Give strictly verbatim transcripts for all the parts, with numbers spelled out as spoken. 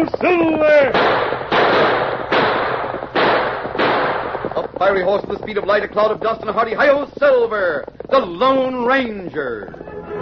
Hail, Silver! A fiery horse with the speed of light, a cloud of dust, and a hearty hi-yo, Silver, the Lone Ranger.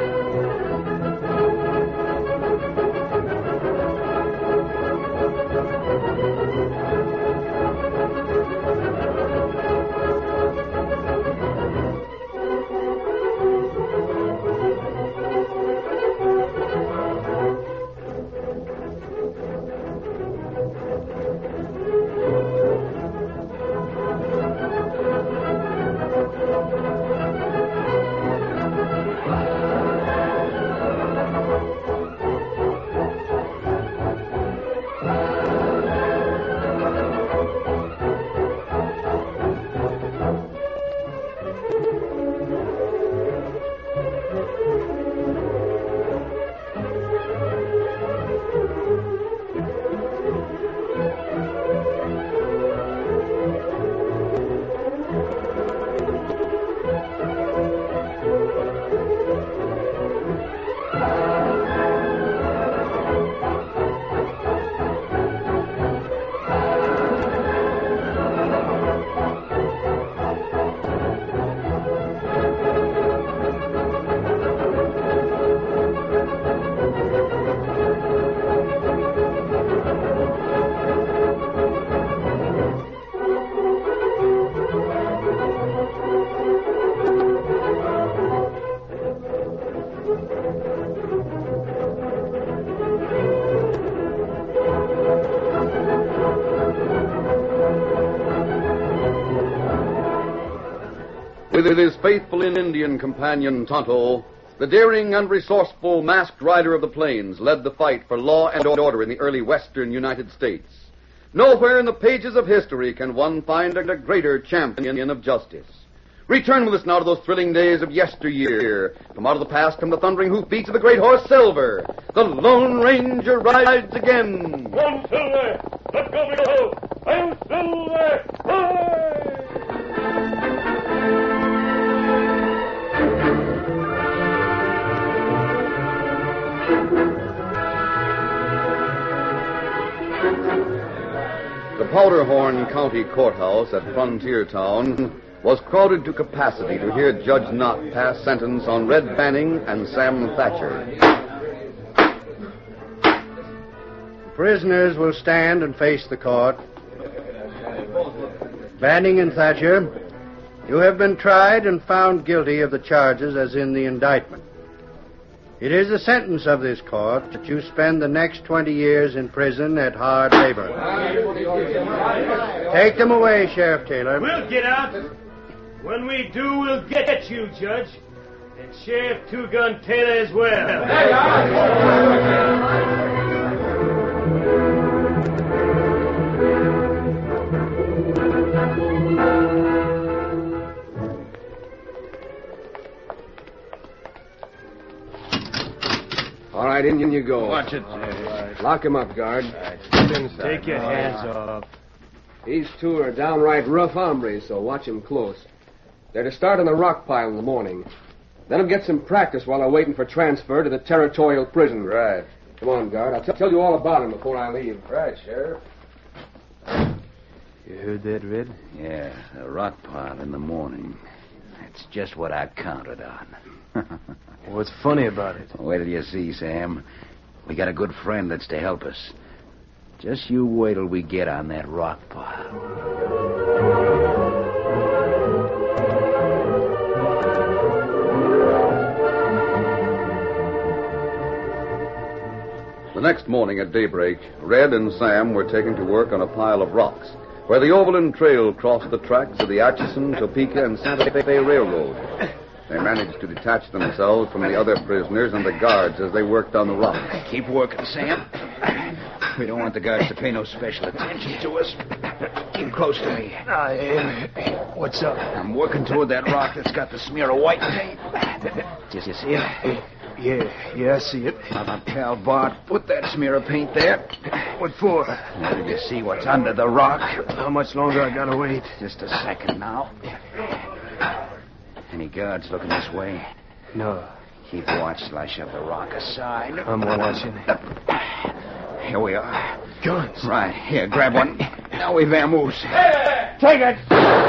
With his faithful Indian companion, Tonto, the daring and resourceful masked rider of the plains led the fight for law and order in the early western United States. Nowhere in the pages of history can one find a greater champion of justice. Return with us now to those thrilling days of yesteryear. From out of the past come the thundering hoofbeats of the great horse Silver. The Lone Ranger rides again. Come, Silver! Let go, big ho! I'm Silver! Hooray! The Powderhorn County Courthouse at Frontier Town was crowded to capacity to hear Judge Knott pass sentence on Red Banning and Sam Thatcher. Prisoners will stand and face the court. Banning and Thatcher, you have been tried and found guilty of the charges as in the indictment. It is the sentence of this court that you spend the next twenty years in prison at hard labor. Take them away, Sheriff Taylor. We'll get out. When we do, we'll get you, Judge. And Sheriff Two-Gun Taylor as well. All right, in you go. Watch it. Right. Lock him up, guard. Take your hands off. These two are downright rough hombres, so watch them close. They're to start on the rock pile in the morning. Let them get some practice while they're waiting for transfer to the territorial prison. Right. Come on, guard. I'll t- tell you all about them before I leave. Right, Sheriff. You heard that, Red? Yeah, a rock pile in the morning. That's just what I counted on. What's funny about it? Wait till you see, Sam. We got a good friend that's to help us. Just you wait till we get on that rock pile. The next morning at daybreak, Red and Sam were taken to work on a pile of rocks where the Overland Trail crossed the tracks of the Atchison, Topeka, and Santa Fe Railroad. They managed to detach themselves from the other prisoners and the guards as they worked on the rocks. Keep working, Sam. We don't want the guards to pay no special attention to us. Keep close to me. I am. What's up? I'm working toward that rock that's got the smear of white paint. Did you see it? Yeah, yeah, I see it. Now, my pal Bart, put that smear of paint there. What for? Now, did you see what's under the rock? How much longer I gotta wait? Just a second now. Any guards looking this way? No. Keep watch till I shove the rock aside. I'm watching. Here we are. Guns. Right. Here, grab one. Now we vamoose. Hey! Take it.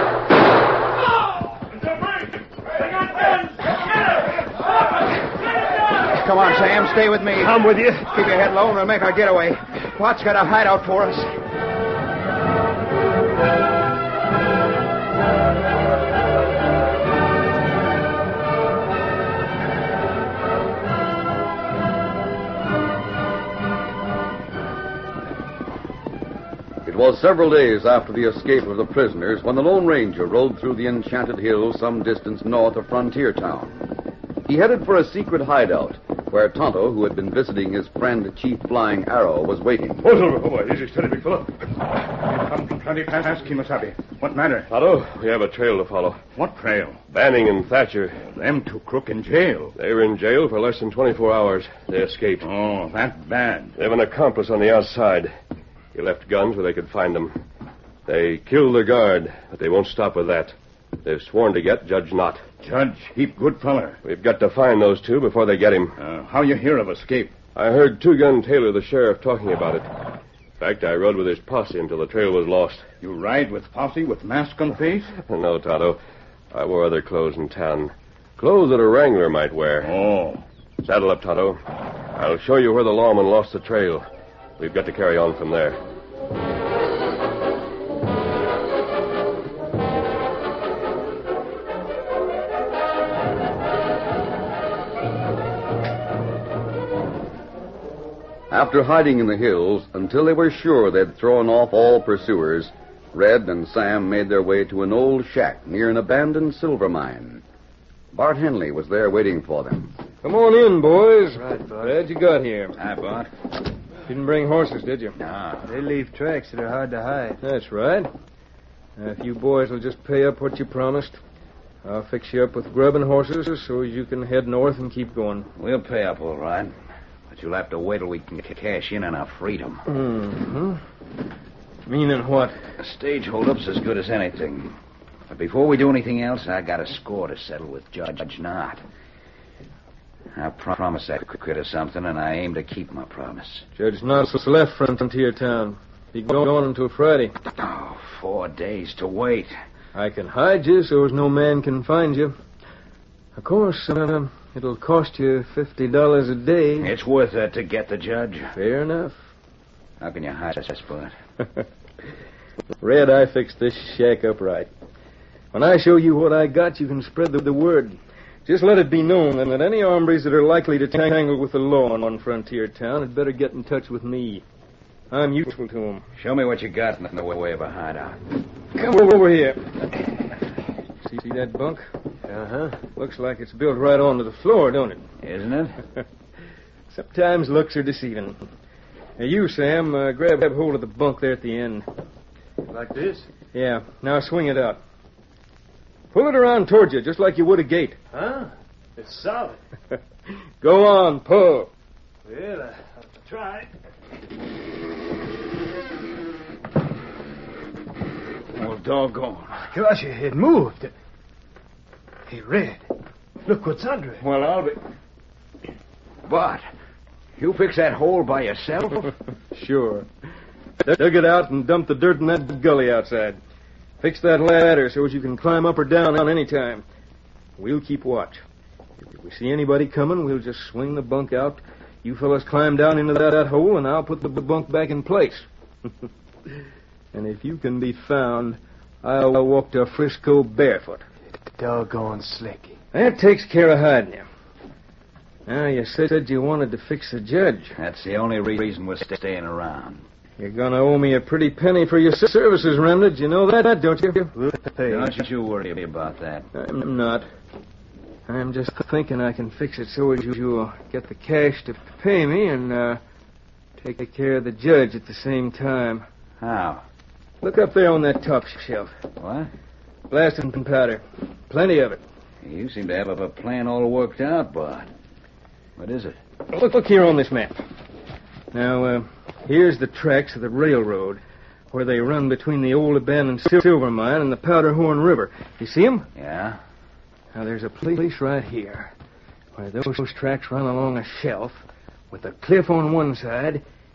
Come on, Sam. Stay with me. I'm with you. Keep your head low and we'll make our getaway. Pot's got a hideout for us. It was several days after the escape of the prisoners when the Lone Ranger rode through the enchanted hills some distance north of Frontier Town. He headed for a secret hideout where Tonto, who had been visiting his friend Chief Flying Arrow, was waiting. Oh, Silver, oh, boy, easy, steady, big fellow. Come plenty past Kemosabe. What matter? Tonto, we have a trail to follow. What trail? Banning and Thatcher. Them two crook in jail. They were in jail for less than twenty-four hours. They escaped. Oh, that bad. They have an accomplice on the outside. He left guns where they could find them. They killed their guard, but they won't stop with that. They've sworn to get Judge Knott. Judge, heap good feller. We've got to find those two before they get him. Uh, how you hear of escape? I heard Two Gun Taylor, the sheriff, talking about it. In fact, I rode with his posse until the trail was lost. You ride with posse with mask on face? No, Tonto. I wore other clothes in town. Clothes that a wrangler might wear. Oh. Saddle up, Tonto. I'll show you where the lawman lost the trail. We've got to carry on from there. After hiding in the hills until they were sure they'd thrown off all pursuers, Red and Sam made their way to an old shack near an abandoned silver mine. Bart Henley was there waiting for them. Come on in, boys. Right, Bart. Glad you got here. Hi, Bart. Didn't bring horses, did you? No. They leave tracks that are hard to hide. That's right. Now, if you boys will just pay up what you promised, I'll fix you up with grub and horses so you can head north and keep going. We'll pay up all right. But you'll have to wait till we can cash in on our freedom. Mm-hmm. Meaning what? A stage holdup's as good as anything. But before we do anything else, I got a score to settle with Judge Knott. I promised that critter something, and I aim to keep my promise. Judge Knott's left Frontier Town. Be gone until Friday. Oh, four days to wait. I can hide you so as no man can find you. Of course, uh, it'll cost you fifty dollars a day. It's worth it to get the judge. Fair enough. How can you hide us, Bart? Red, I fixed this shack up right. When I show you what I got, you can spread the, the word. Just let it be known then that any hombres that are likely to tangle with the law on Frontier Town had better get in touch with me. I'm useful to them. Show me what you got in the way of a hideout. Come over here. See, see that bunk? Uh-huh. Looks like it's built right onto the floor, don't it? Isn't it? Sometimes looks are deceiving. Now, you, Sam, uh, grab, grab hold of the bunk there at the end. Like this? Yeah. Now swing it out. Pull it around toward you, just like you would a gate. Huh? It's solid. Go on, pull. Well, I'll try. Well, doggone. Gosh, it moved. Hey, Red, look what's under it. Well, I'll be... Bart, you fix that hole by yourself? Sure. Dug it out and dumped the dirt in that gully outside. Fix that ladder so as you can climb up or down on any time. We'll keep watch. If we see anybody coming, we'll just swing the bunk out. You fellas climb down into that, that hole, and I'll put the bunk back in place. And if you can be found, I'll walk to Frisco barefoot. Doggone slicky. That takes care of hiding you. Now, you said you wanted to fix the judge. That's the only reason we're staying around. You're going to owe me a pretty penny for your services, Remnant. You know that, don't you? We'll pay. Don't you worry about that. I'm not. I'm just thinking I can fix it so as you'll get the cash to pay me and uh, take care of the judge at the same time. How? Look up there on that top shelf. What? Blasting powder. Plenty of it. You seem to have a plan all worked out, Bart. What is it? Look, look here on this map. Now, uh, here's the tracks of the railroad where they run between the old abandoned silver mine and the Powder Horn River. You see them? Yeah? Now, there's a place right here where those tracks run along a shelf with a cliff on one side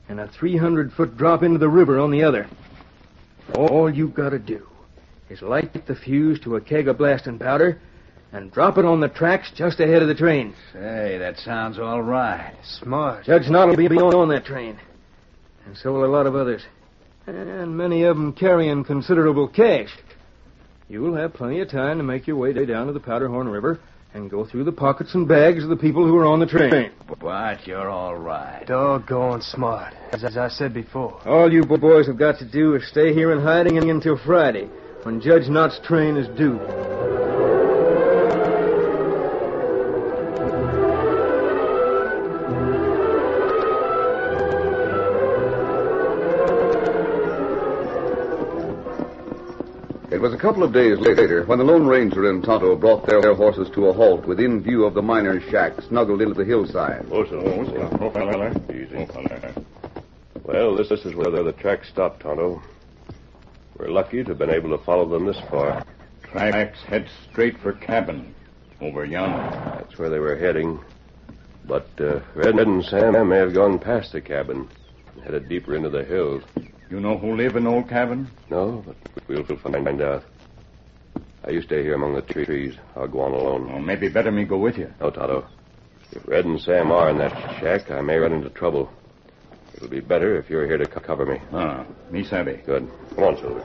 and a three hundred foot drop into the river on the other. All you gotta do is light the fuse to a keg of blasting powder and drop it on the tracks just ahead of the train. Say, that sounds all right. Smart. Judge Knott will be on that train, and so will a lot of others, and many of them carrying considerable cash. You'll have plenty of time to make your way down to the Powderhorn River and go through the pockets and bags of the people who are on the train. But you're all right. Doggone smart, as, as I said before. All you boys have got to do is stay here in hiding until Friday, when Judge Knott's train is due. It was a couple of days later when the Lone Ranger and Tonto brought their, their horses to a halt within view of the miner's shack snuggled into the hillside. Oh, so, oh, so. Oh, fella. Easy. Oh, fella. Well, this, this is where the track stopped, Tonto. We're lucky to have been able to follow them this far. Tracks head straight for cabin over yonder. That's where they were heading. But uh, Red and Sam may have gone past the cabin and headed deeper into the hills. You know who live in old cabin? No, but we'll find out. Uh, you stay here among the trees. I'll go on alone. Well, maybe better me go with you. No, Tonto. If Red and Sam are in that shack, I may run into trouble. It'll be better if you're here to co- cover me. Ah, me savvy. Good. Come on, Silver.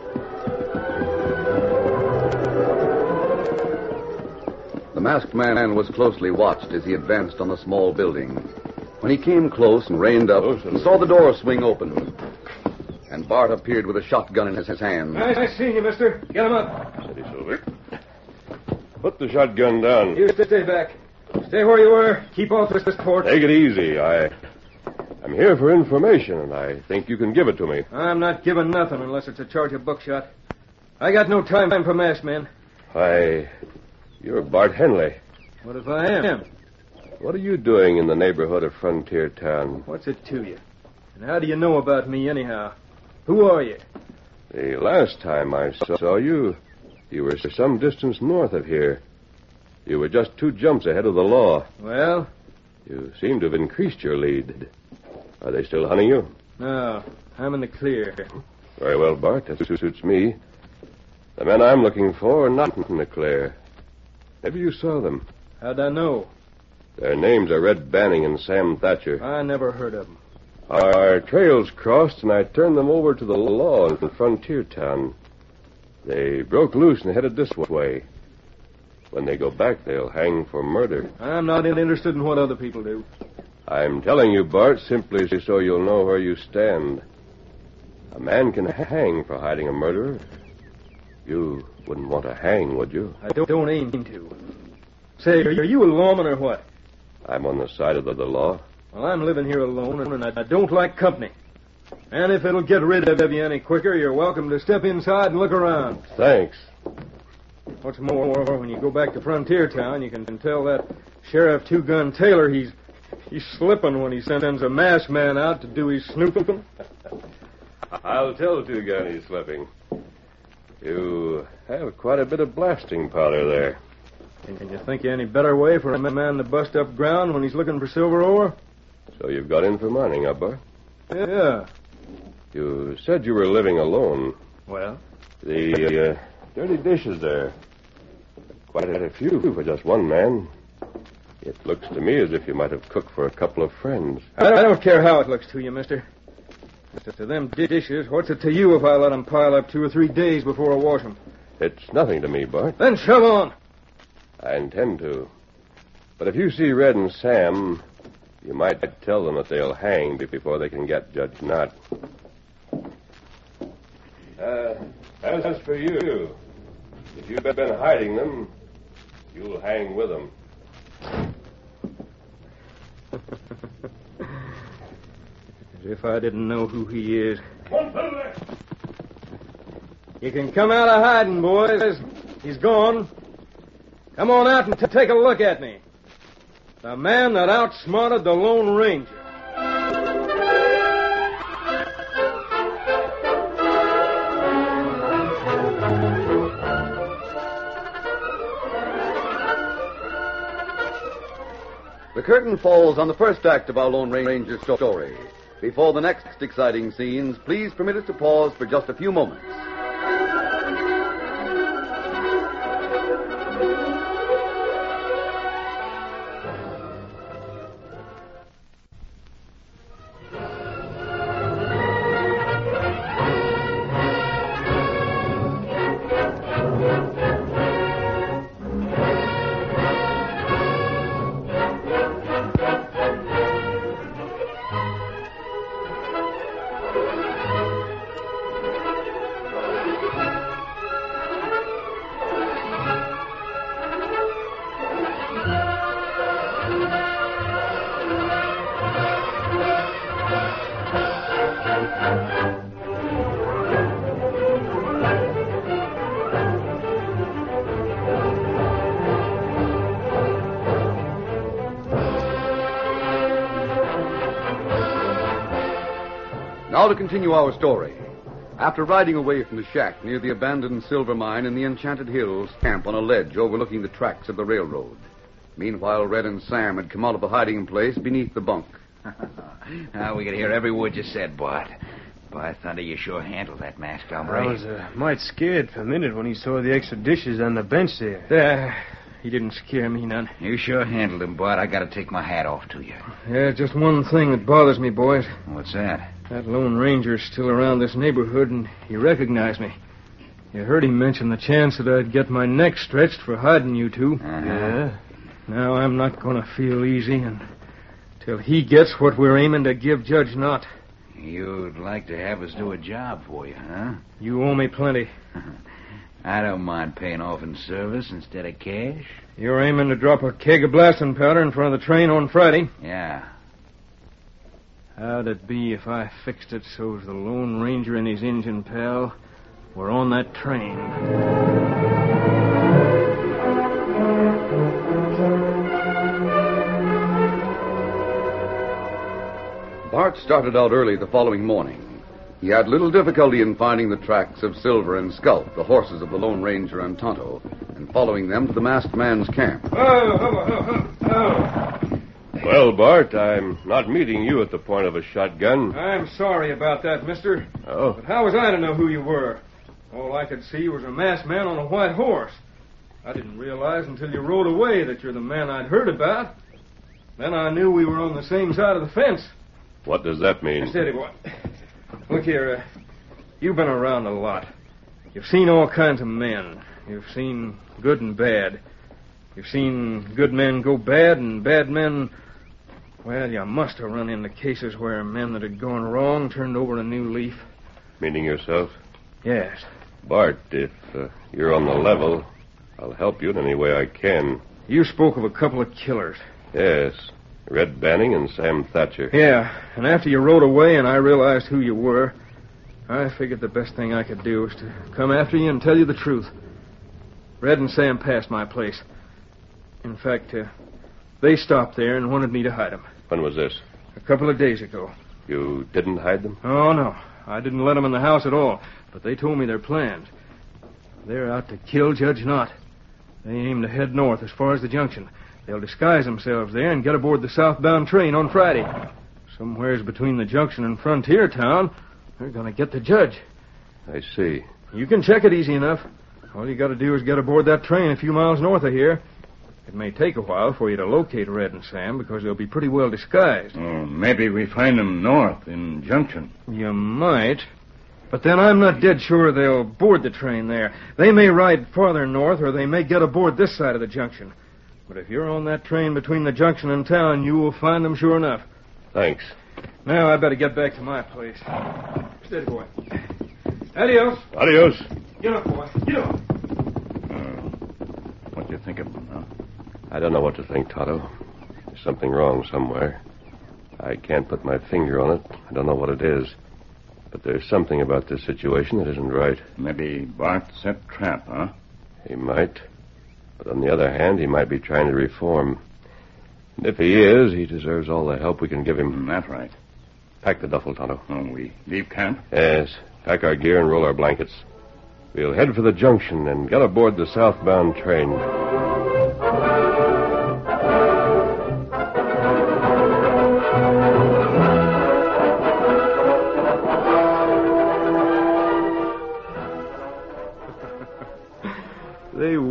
The masked man was closely watched as he advanced on the small building. When he came close and reined up, he saw the door swing open. And Bart appeared with a shotgun in his, his hand. Nice, nice seeing you, mister. Get him up. Steady, Silver. Put the shotgun down. You stay back. Stay where you were. Keep off this port. Take it easy. I... I'm here for information, and I think you can give it to me. I'm not giving nothing unless it's a charge of buckshot. I got no time for masked men. Why, you're Bart Henley. What if I am? What are you doing in the neighborhood of Frontier Town? What's it to you? And how do you know about me, anyhow? Who are you? The last time I saw you, you were some distance north of here. You were just two jumps ahead of the law. Well? You seem to have increased your lead. Are they still hunting you? No, I'm in the clear. Very well, Bart. That suits me. The men I'm looking for are not in the clear. Maybe you saw them. How'd I know? Their names are Red Banning and Sam Thatcher. I never heard of them. Our trails crossed, and I turned them over to the law in Frontier Town. They broke loose and headed this way. When they go back, they'll hang for murder. I'm not interested in what other people do. I'm telling you, Bart, simply so you'll know where you stand. A man can hang for hiding a murderer. You wouldn't want to hang, would you? I don't, don't aim to. Say, are you a lawman or what? I'm on the side of the, the law. Well, I'm living here alone, and I, I don't like company. And if it'll get rid of you any quicker, you're welcome to step inside and look around. Thanks. What's more, when you go back to Frontier Town, you can tell that Sheriff Two-Gun Taylor he's he's slipping when he sends a masked man out to do his snooping. I'll tell Two-Gun he's slipping. You have quite a bit of blasting powder there. Can you think of any better way for a man to bust up ground when he's looking for silver ore? So you've got in for mining, huh, Bart? Yeah. You said you were living alone. Well? The uh, dirty dishes there. Quite a few for just one man. It looks to me as if you might have cooked for a couple of friends. I don't, I don't care how it looks to you, mister. As to them dishes, what's it to you if I let them pile up two or three days before I wash them? It's nothing to me, Bart. Then shove on. I intend to. But if you see Red and Sam, you might tell them that they'll hang before they can get Judge Knott. Uh, as for you, if you've been hiding them, you'll hang with them. As if I didn't know who he is. You can come out of hiding, boys. He's gone. Come on out and t- take a look at me. The man that outsmarted the Lone Ranger. The curtain falls on the first act of our Lone Ranger story. Before the next exciting scenes, please permit us to pause for just a few moments. Now to continue our story. After riding away from the shack near the abandoned silver mine in the Enchanted Hills, camp on a ledge overlooking the tracks of the railroad. Meanwhile, Red and Sam had come out of a hiding place beneath the bunk. Now we could hear every word you said, Bart. By thunder, you sure handled that masked hombre. I was uh, might scared for a minute when he saw the extra dishes on the bench there. Yeah, he didn't scare me none. You sure handled him, Bart. I gotta take my hat off to you. Yeah, just one thing that bothers me, boys. What's that? That Lone Ranger's still around this neighborhood, and he recognized me. You heard him mention the chance that I'd get my neck stretched for hiding you two. Uh-huh. Yeah. Now I'm not going to feel easy until he gets what we're aiming to give Judge Knott. You'd like to have us do a job for you, huh? You owe me plenty. I don't mind paying off in service instead of cash. You're aiming to drop a keg of blasting powder in front of the train on Friday. Yeah. How'd it be if I fixed it so's the Lone Ranger and his Injun pal were on that train? Bart started out early the following morning. He had little difficulty in finding the tracks of Silver and Sculp, the horses of the Lone Ranger and Tonto, and following them to the masked man's camp. Oh, oh, oh, oh, oh. Well, Bart, I'm not meeting you at the point of a shotgun. I'm sorry about that, mister. Oh. But how was I to know who you were? All I could see was a masked man on a white horse. I didn't realize until you rode away that you're the man I'd heard about. Then I knew we were on the same side of the fence. What does that mean? Steady, boy. Look here, uh, you've been around a lot. You've seen all kinds of men. You've seen good and bad. You've seen good men go bad and bad men... Well, you must have run into cases where men that had gone wrong turned over a new leaf. Meaning yourself? Yes. Bart, if uh, you're on the level, I'll help you in any way I can. You spoke of a couple of killers. Yes. Red Banning and Sam Thatcher. Yeah, and after you rode away and I realized who you were, I figured the best thing I could do was to come after you and tell you the truth. Red and Sam passed my place. In fact, uh, they stopped there and wanted me to hide them. When was this? A couple of days ago. You didn't hide them? Oh, no. I didn't let them in the house at all. But they told me their plans. They're out to kill Judge Knott. They aim to head north as far as the junction. They'll disguise themselves there and get aboard the southbound train on Friday. Somewheres between the junction and Frontier Town, they're going to get the judge. I see. You can check it easy enough. All you got to do is get aboard that train a few miles north of here. It may take a while for you to locate Red and Sam because they'll be pretty well disguised. Oh, maybe we find them north in Junction. You might. But then I'm not dead sure they'll board the train there. They may ride farther north or they may get aboard this side of the junction. But if you're on that train between the junction and town, you will find them sure enough. Thanks. Now I better get back to my place. Steady, boy. Adios. Adios. Get up, boy. Get up. Uh, what do you think of them, huh? I don't know what to think, Tonto. There's something wrong somewhere. I can't put my finger on it. I don't know what it is. But there's something about this situation that isn't right. Maybe Bart set trap, huh? He might. But on the other hand, he might be trying to reform. And if he is, he deserves all the help we can give him. That's right. Pack the duffel, Tonto. Oh, we leave camp? Yes. Pack our gear and roll our blankets. We'll head for the junction and get aboard the southbound train.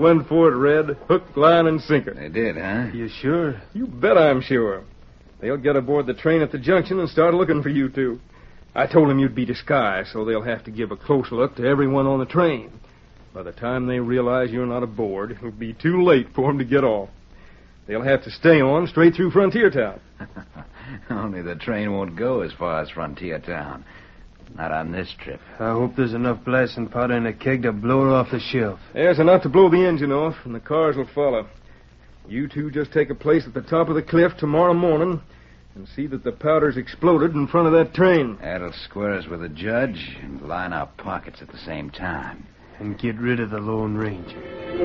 went for it, Red. Hook, line, and sinker. They did, huh? You sure? You bet I'm sure. They'll get aboard the train at the junction and start looking for you two. I told them you'd be disguised, so they'll have to give a close look to everyone on the train. By the time they realize you're not aboard, it'll be too late for them to get off. They'll have to stay on straight through Frontier Town. Only the train won't go as far as Frontier Town. Not on this trip. I hope there's enough blasting powder in a keg to blow her off the shelf. There's enough to blow the engine off, and the cars will follow. You two just take a place at the top of the cliff tomorrow morning and see that the powder's exploded in front of that train. That'll square us with the judge and line our pockets at the same time. And get rid of the Lone Ranger.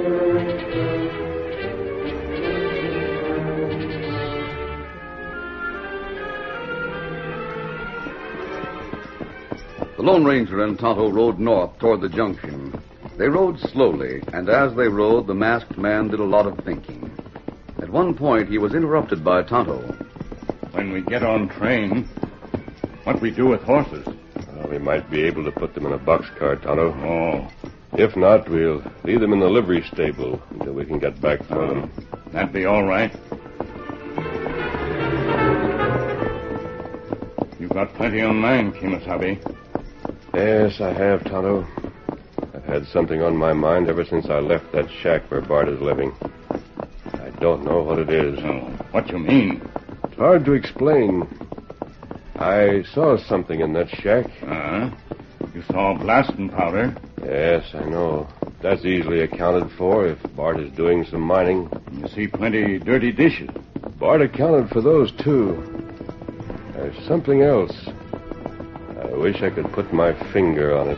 The Lone Ranger and Tonto rode north toward the junction. They rode slowly, and as they rode, the masked man did a lot of thinking. At one point, he was interrupted by Tonto. When we get on train, what we do with horses? Well, we might be able to put them in a boxcar, Tonto. Oh. If not, we'll leave them in the livery stable until we can get back for uh, them. That'd be all right. You've got plenty on mind, Kimasabi. Yes, I have, Tonto. I've had something on my mind ever since I left that shack where Bart is living. I don't know what it is. Oh, what you mean? It's hard to explain. I saw something in that shack. Uh-huh. You saw blasting powder? Yes, I know. That's easily accounted for if Bart is doing some mining. You see plenty dirty dishes. Bart accounted for those, too. There's something else. I wish I could put my finger on it.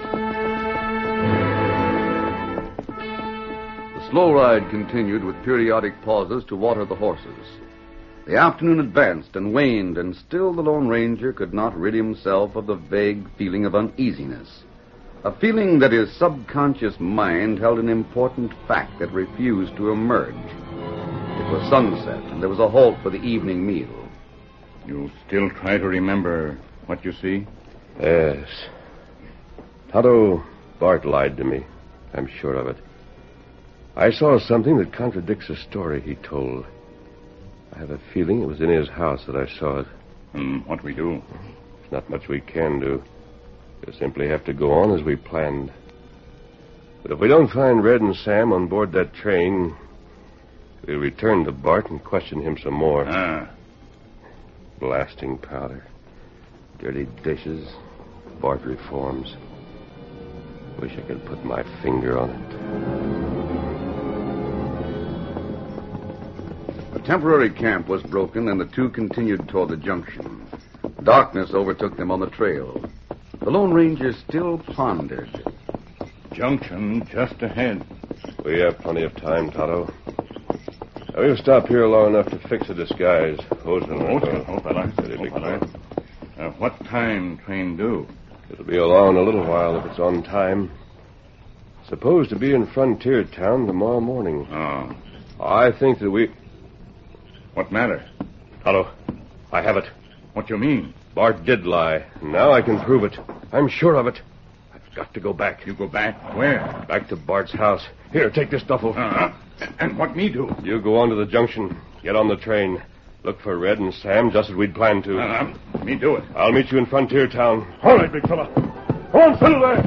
The slow ride continued with periodic pauses to water the horses. The afternoon advanced and waned, and still the Lone Ranger could not rid himself of the vague feeling of uneasiness. A feeling that his subconscious mind held an important fact that refused to emerge. It was sunset, and there was a halt for the evening meal. You still try to remember what you see? Yes. Tonto, Bart lied to me. I'm sure of it. I saw something that contradicts a story he told. I have a feeling it was in his house that I saw it. Hmm, what we do? There's not much we can do. We'll simply have to go on as we planned. But if we don't find Red and Sam on board that train, we'll return to Bart and question him some more. Ah. Blasting powder. Dirty dishes. Bart reforms. Wish I could put my finger on it. A temporary camp was broken, and the two continued toward the junction. Darkness overtook them on the trail. The Lone Ranger still pondered. Junction just ahead. We have plenty of time, Tonto. We'll stop here long enough to fix a disguise. Hold on. Oh, oh, fella. Oh, fella. Uh, what time train due? It'll be along a little while if it's on time. Supposed to be in Frontier Town tomorrow morning. Oh. I think that we... What matter? Tonto, I have it. What you mean? Bart did lie. Now I can prove it. I'm sure of it. I've got to go back. You go back? Where? Back to Bart's house. Here, take this duffel. Uh-huh. And what me do? You go on to the junction. Get on the train. Look for Red and Sam just as we'd planned to. Uh-huh. Me do it. I'll meet you in Frontier Town. All right, big fella. Go on, settle there.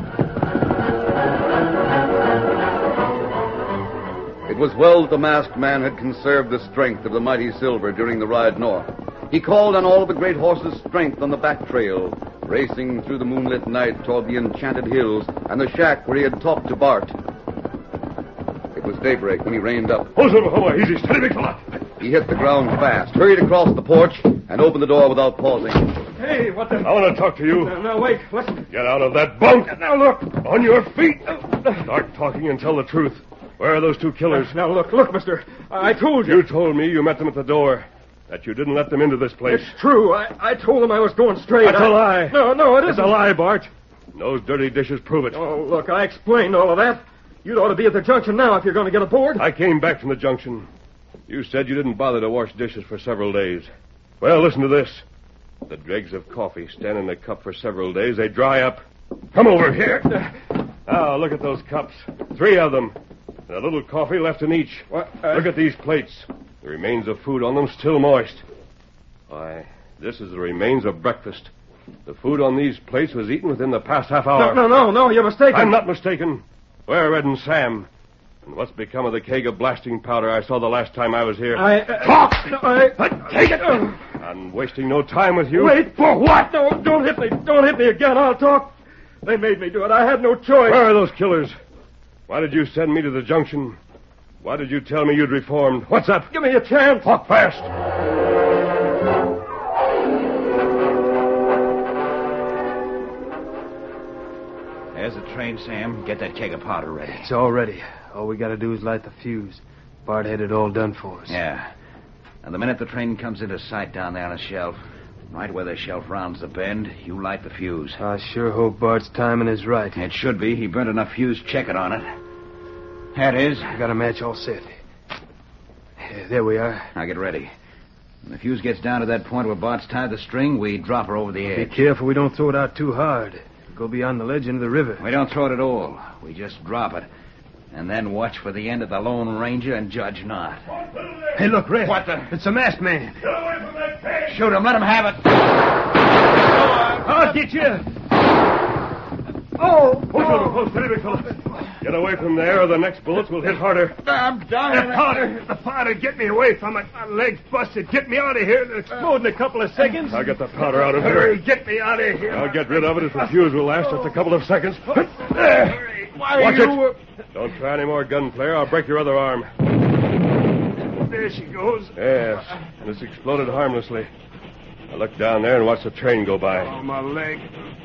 It was well that the masked man had conserved the strength of the mighty Silver during the ride north. He called on all of the great horse's strength on the back trail, racing through the moonlit night toward the enchanted hills and the shack where he had talked to Bart. It was daybreak when he reined up. Hold over, hold over. Easy, steady, big fella. He hit the ground fast, hurried across the porch, and opened the door without pausing. Hey, what the... I want to talk to you. Now, now wait, listen. Get out of that bunk. Now, look. On your feet. Start talking and tell the truth. Where are those two killers? Uh, now, look, look, mister. I told you. You told me you met them at the door. That you didn't let them into this place. It's true. I, I told them I was going straight. That's I... a lie. No, no, it isn't. It's a lie, Bart. And those dirty dishes prove it. Oh, look, I explained all of that. You'd ought to be at the junction now if you're going to get aboard. I came back from the junction. You said you didn't bother to wash dishes for several days. Well, listen to this. The dregs of coffee stand in the cup for several days. They dry up. Come over here. Now, look at those cups. Three of them. and a little coffee left in each. What? Uh, Look at these plates. The remains of food on them still moist. Why, this is the remains of breakfast. The food on these plates was eaten within the past half hour. No, no, no, no, you're mistaken. I'm not mistaken. Where are Red and Sam? And what's become of the keg of blasting powder I saw the last time I was here? I... Uh, Talk! No, I... Take it! I'm wasting no time with you. Wait. For what? No, don't hit me. Don't hit me again. I'll talk. They made me do it. I had no choice. Where are those killers? Why did you send me to the junction? Why did you tell me you'd reformed? What's up? Give me a chance. Talk fast. There's the train, Sam. Get that keg of powder ready. It's all ready. All we gotta do is light the fuse. Bart had it all done for us. Yeah. And the minute the train comes into sight down there on the shelf, right where the shelf rounds the bend, you light the fuse. I sure hope Bart's timing is right. It should be. He burnt enough fuse checking on it. That is. I got a match all set. Yeah, there we are. Now get ready. When the fuse gets down to that point where Bart's tied the string, we drop her over the edge. Be careful we don't throw it out too hard. It'll go beyond the ledge into the river. We don't throw it at all. We just drop it. And then watch for the end of the Lone Ranger and Judge Knott. Hey, look, Red. What the? It's a masked man. Get away from that keg! Shoot him. Let him have it. I'll get you! Oh! Oh, oh, steady, big fella. Get away from there, or the next bullets will hit harder. I'm down. The powder! The powder! Get me away from it! My leg's busted! Get me out of here! It'll explode in a couple of seconds! I'll get the powder out of Hurry! here. Get me out of here! I'll get rid of it if the fuse will last just a couple of seconds. Hurry! Why Watch you... it. Don't try any more gunplay, or I'll break your other arm. There she goes. Yes, and it's exploded harmlessly. I look down there and watch the train go by. Oh, my leg.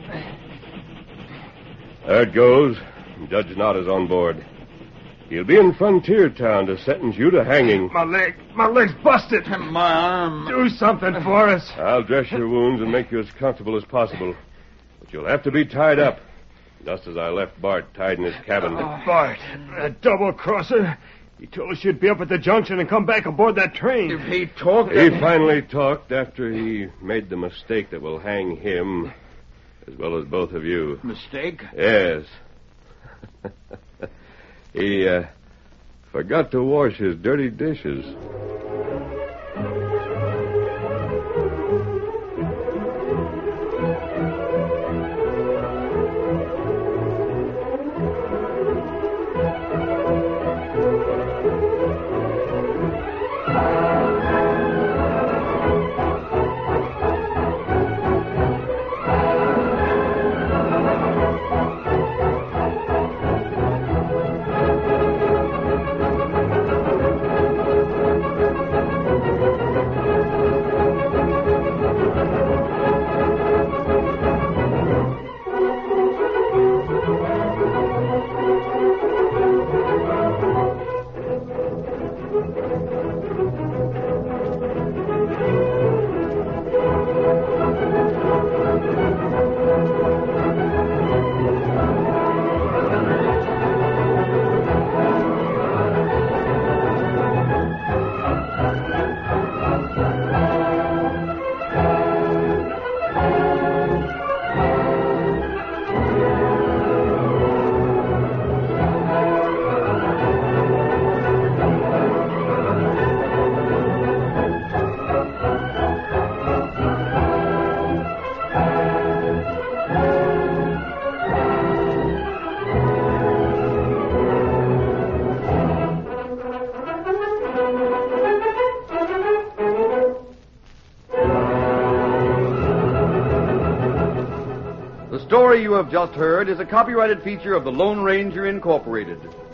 There it goes. Judge Knott is on board. He'll be in Frontier Town to sentence you to hanging. My leg. My leg's busted. My arm. Do something for us. I'll dress your wounds and make you as comfortable as possible. But you'll have to be tied up, just as I left Bart tied in his cabin. Oh, Bart, a double-crosser. He told us you'd be up at the junction and come back aboard that train. If he talked... He finally talked after he made the mistake that will hang him, as well as both of you. Mistake? Yes. he, uh, forgot to wash his dirty dishes. The story you have just heard is a copyrighted feature of the Lone Ranger Incorporated.